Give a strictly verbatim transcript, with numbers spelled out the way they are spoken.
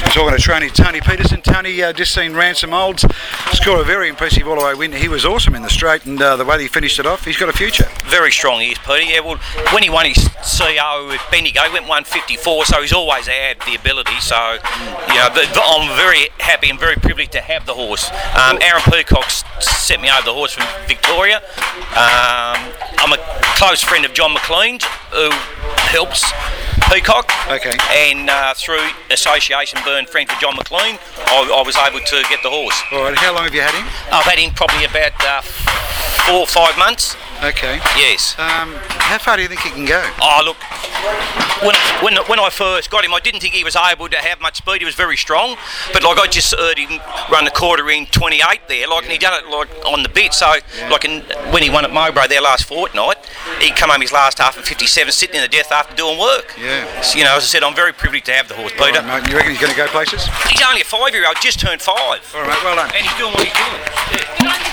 I'm talking to trainee Tony Peterson. Tony, uh, just seen Ransom Olds score a very impressive all-the-way win. He was awesome in the straight, and uh, the way he finished it off, he's got a future. Very strong he is, Peter. Yeah, well, when he won his C O with Bendigo, he went one fifty-four, so he's always had the ability. So, you know, but I'm very happy and very privileged to have the horse. Um, Aaron Peacock sent me over the horse from Victoria. Um, I'm a close friend of John McLean, who helps Peacock. Okay. And uh, through association, being friends with John McLean, I, I was able to get the horse. All right. How long have you had him? I've had him probably about uh, four or five months. Okay. Yes. Um, how far do you think he can go? Oh, look, when, when when I first got him, I didn't think he was able to have much speed. He was very strong, but like I just heard him run the quarter in twenty-eight there, like, and he done it like on the bit. So, yeah. like in, when he won at Mowbray there last fortnight, he come home his last half at fifty-seven, sitting in the death after doing work. Yeah. So, you know, as I said, I'm very privileged to have the horse, Peter. All right, mate. You reckon he's going to go places? He's only a five-year-old, just turned five. All right, well done. And he's doing what he's doing. Yeah.